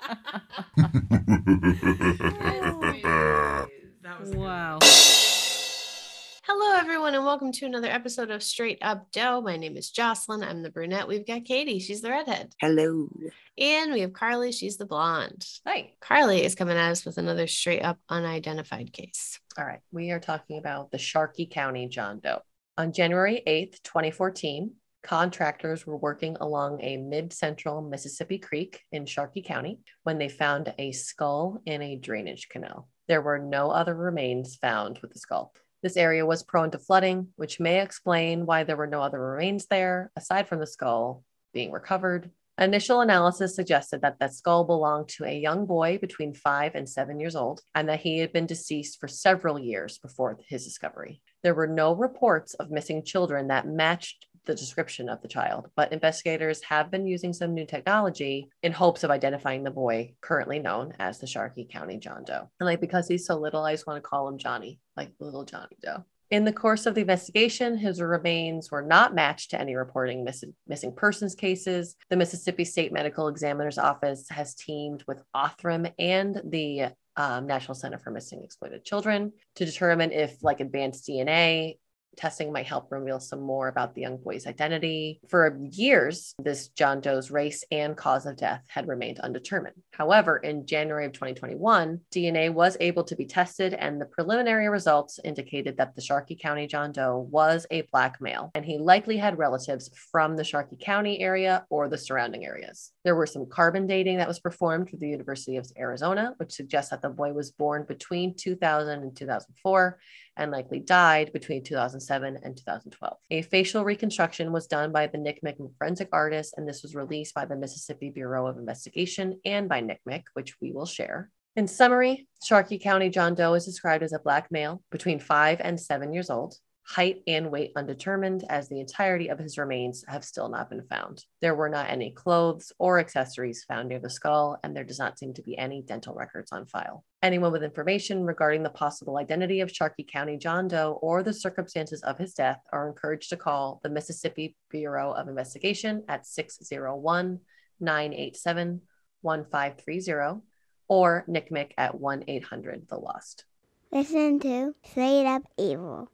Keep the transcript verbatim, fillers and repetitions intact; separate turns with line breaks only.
That was a good
Wow.
one. Hello, everyone, and welcome to another episode of Straight Up Doe. My name is Jocelyn. I'm the brunette. We've got Katie. She's the redhead.
Hello.
And we have Carly. She's the blonde.
Hi.
Carly is coming at us with another straight up unidentified case.
All right. We are talking about the Sharkey County John Doe. On January eighth, twenty fourteen, contractors were working along a mid-central Mississippi Creek in Sharkey County when they found a skull in a drainage canal. There were no other remains found with the skull. This area was prone to flooding, which may explain why there were no other remains there, aside from the skull being recovered. Initial analysis suggested that that skull belonged to a young boy between five and seven years old, and that he had been deceased for several years before his discovery. There were no reports of missing children that matched the description of the child, but investigators have been using some new technology in hopes of identifying the boy currently known as the Sharkey County John Doe. And like, because he's so little, I just want to call him Johnny, like little Johnny Doe. In the course of the investigation, his remains were not matched to any reporting miss- missing persons cases. The Mississippi State Medical Examiner's Office has teamed with Othram and the um, National Center for Missing Exploited Children to determine if, like, advanced D N A testing might help reveal some more about the young boy's identity. For years, this John Doe's race and cause of death had remained undetermined. However, in January of twenty twenty-one, D N A was able to be tested, and the preliminary results indicated that the Sharkey County John Doe was a Black male, and he likely had relatives from the Sharkey County area or the surrounding areas. There were some carbon dating that was performed through the University of Arizona, which suggests that the boy was born between two thousand and two thousand four, and likely died between two thousand seven and two thousand twelve. A facial reconstruction was done by the N C M E C forensic artist, and this was released by the Mississippi Bureau of Investigation and by N C M E C, which we will share. In summary, Sharkey County John Doe is described as a Black male between five and seven years old, height and weight undetermined, as the entirety of his remains have still not been found. There were not any clothes or accessories found near the skull, and there does not seem to be any dental records on file. Anyone with information regarding the possible identity of Sharkey County John Doe or the circumstances of his death are encouraged to call the Mississippi Bureau of Investigation at six oh one, nine eight seven, one five three zero or N C M E C at one eight hundred the lost.
Listen to Straight Up Evil.